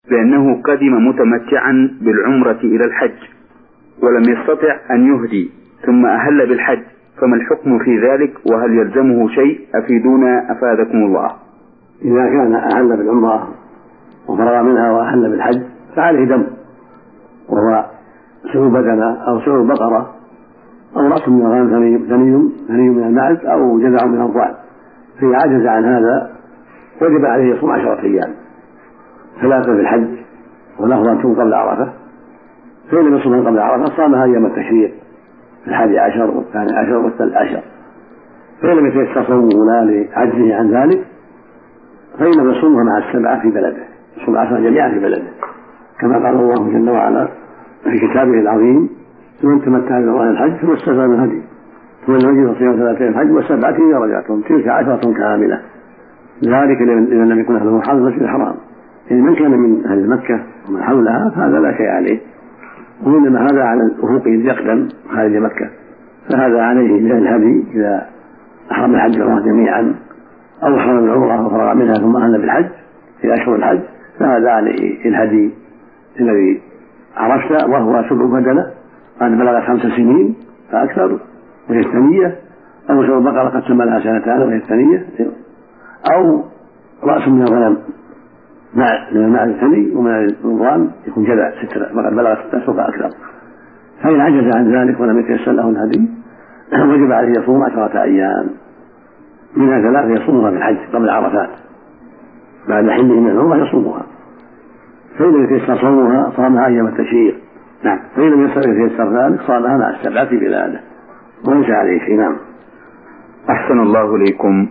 بأنه قدم متمتعا بالعمرة إلى الحج ولم يستطع أن يهدي ثم أهل بالحج، فما الحكم في ذلك؟ وهل يلزمه شيء؟ أفيدونا أفادكم الله. إذا كان أهل بالعمرة وفرغ منها وأهل بالحج فعليه دم، وهو سعو بدنة أو سعو بقرة أو رأس من الغنم ثني من المعز أو جذع من الضأن، فإذا عجز عن هذا وجب عليه يصوم 10 أيام، 3 في الحج والأفضل قبل عرفة، فإن لم يصوم قبل عرفة صامها أيام التشريق في 11 والثاني عشر والثالث عشر، فإن لم يتيسر صومه لعجزه عن ذلك فإنه يصومها مع السبعة في بلده، يصوم 10 جميعا في بلده، كما قال الله جل وعلا في كتابه العظيم: ومن تمتع بالعمرة الحج ثم استفاد من هدي ثم يجب صيام 3 الحج والسبعة إذا رجعتم، تلك 10 كاملة، ذلك لمن لم يكن أهله حاضر المسجد الحرام. يعني من كان من أهل مكة ومن حولها فهذا لا شيء عليه، وإنما هذا على الأفق إذ يقدم خارج مكة، فهذا عليه من الهدي إذا أحرم الحج والعمرة جميعا أو أحرم العمرة وفرغ منها ثم أهل بالحج في أشهر الحج، فهذا عليه الهدي الذي عرفت وهو 7 بدنة قد بلغت 5 سنين فأكثر وهي الثنية، أو 7 بقرة قد تم لها 2 سنتين وهي الثنية، أو رأس من الغنم من الماء الثني ومن الضأن يكون جذع 6 وقد بلغت 6 أشهر فأكثر. فإن عجز عن ذلك ولم يتيسر له الهدي وجب عليه يصوم 10 أيام، منها 3 يصومها في الحج قبل عرفات بعد حله من العمرة يصومها، فإن لم يتيسر صومها صامها أيام التشريق. نعم، فإن لم يتيسر ذلك صامها مع السبعة في بلاده وليس عليه شيء. نعم. أحسن الله إليكم.